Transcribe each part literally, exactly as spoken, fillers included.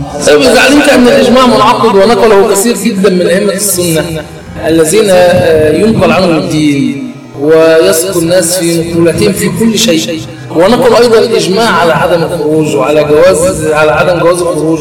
طيب إذا علمت أن الإجماع منعقد ونقله كثير جدا من أئمة السنة الذين ينقل عنهم الدين ويثق الناس في نقولتهم في كل شيء، ونقل أيضا الإجماع على عدم الخروج وعلى جواز على عدم جواز الخروج،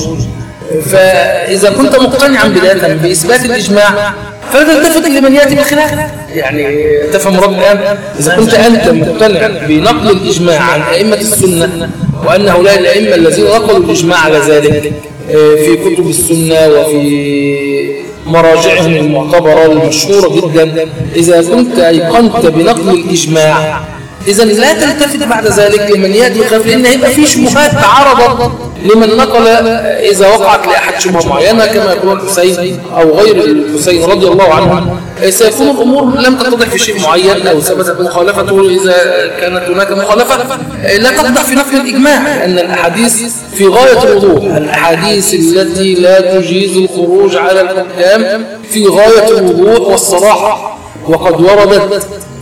فإذا كنت مقتنعا بداية بإثبات الإجماع فلا تلتفت لمن يأتي بالخلاف. يعني تفهم مراد الآن؟ إذا كنت أنت مقتنع بنقل الإجماع عن أئمة السنة وأن هؤلاء الأئمة الذين نقلوا الإجماع على ذلك في كتب السنة وفي مراجعهم المعتبرة المشهورة جدا، إذا كنت أيقنت بنقل الإجماع إذا لا تلتفت بعد ذلك لمن يأتي بالخلاف، لأن هيبقى في شبهات تعارضت لمن نقل إذا وقعت لأحد شبهة معينة كما يقول الحسين أو غير الحسين رضي الله عنهم، سيكون الأمور لم تتضح في شيء معين أو ثبتت مخالفته. إذا كانت هناك مخالفة لا تقدح في نقل الإجماع، أن الأحاديث في غاية الوضوح، الأحاديث التي لا تجيز الخروج على الحكام في غاية الوضوح والصراحة، وقد وردت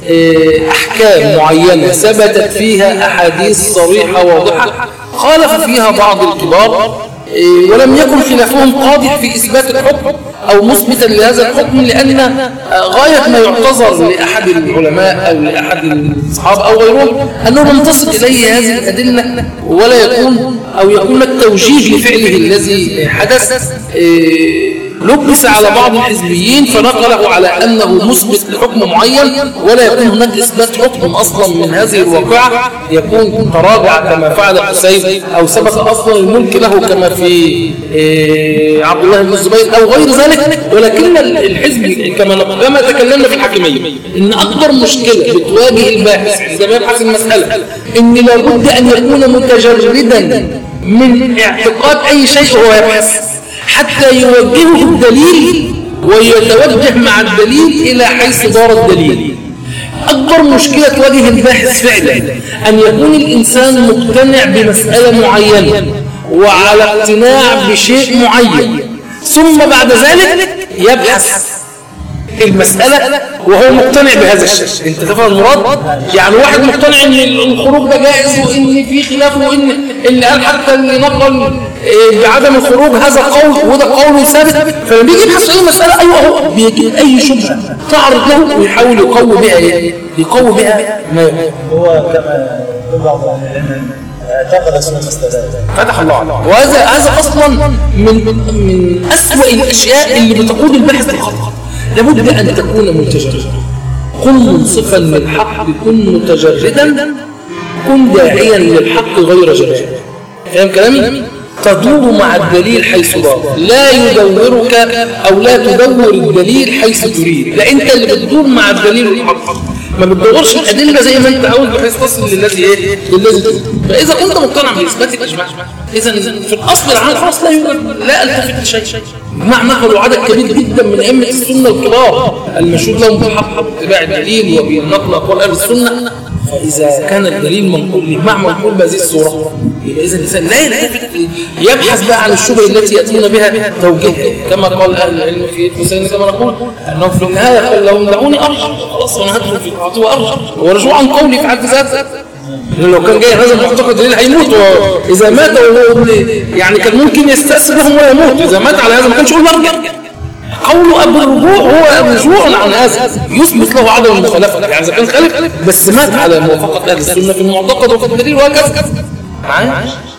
أحكام معينة ثبتت فيها أحاديث صريحة واضحة خالف فيها بعض الكبار ولم يكن خلافهم قاضح في إثبات الحكم أو مثبتا لهذا الحكم، لأن غاية ما يعتذر لأحد العلماء أو لأحد الصحابة أو غيرهم أنه لم تصل إليه هذه الأدلة ولا يكون أو يكون لك توجيه لفعله الذي حدث. لبس على بعض الحزبيين فنقله على أنه مثبت لحكم معين ولا يكون هناك إثبات حكم أصلا من هذه الواقعة، يكون تراجع كما فعل الحسين أو ثبت أصلا الملك له كما في عبد الله بن الزبير أو غير ذلك. ولكن الحزب كما كما تكلمنا في الحاكمية إن أكبر مشكلة بتواجه الباحث عندما يبحث المسألة إن لابد أن يكون متجردا من اعتقاد أي شيء هو يبحث حتى يوجهه الدليل ويتوجه مع الدليل إلى حيث دار الدليل. أكبر مشكلة تواجه الباحث فعلا أن يكون الإنسان مقتنع بمسألة معينة وعلى اقتناع بشيء معين، ثم بعد ذلك يبحث المسألة وهو مقتنع بهذا الشيء. انت تفهم المراد؟ يعني واحد مقتنع ان الخروج ده جائز وان في خلاف وان اللي قال حتى اللي نقل بعدم الخروج هذا قول وده قول ثابت، فلما بيجي يبحث عن المسألة ايوه هو بيجي اي شبهة تعرض له ويحاول يقوي بها ايه؟ يقوي بها ما هو كما بعض العلماء اعتقد اسمه المستدل. فتح الله عليه. وهذا هذا اصلا من من من اسوأ الاشياء اللي بتقود البحث للخطأ. لابد أن تكون متجردا، كن منصفا للحق، كن متجردا، كن داعيا للحق غير جريء. فاهم كلامي؟ تدور مع الدليل حيث دار، لا يدورك أو لا تدور الدليل حيث تريد، لا أنت اللي بتدور مع الدليل الحق، ما بتدورش الأدلة زي ما أنت عاوز بحيث تصل للذي إيه؟ للذي تريد. فإذا كنت مقتنع بإثبات الإجماع إذا في الأصل العام خلاص لا يوجد لا ألتفت لشيء. مع نقل عدد كبير جدا من أئمة السنة الكبار المشهود لهم بحق اتباع الدليل وبنقل أقوال أهل السنة، فإذا كان الدليل منقول لمع منقول بهذه الصورة إذا الإنسان لا يلتفت يبحث بقى عن الشبهة التي يأتون بها توجيهها، كما قال أهل العلم في الحسين كما نقول أنهم في النهاية قال لهم دعوني أرجع خلاص وأنا هدخل في القاعة وأرجع ورجوع عن قولي في حد ذات، لو كان جاي هذا المعتقد دليل هيموت، وإذا مات يعني كان ممكن يستأثر لهم ويموت، إذا مات على هذا ما كانش يقول أرجع. قوله أبو الرجوع هو رجوع عن هذا يثبت له عدم المخالفة، يعني إذا كان خالف بس مات على موافقة أهل السنة في المعتقد وفي الدليل وهكذا.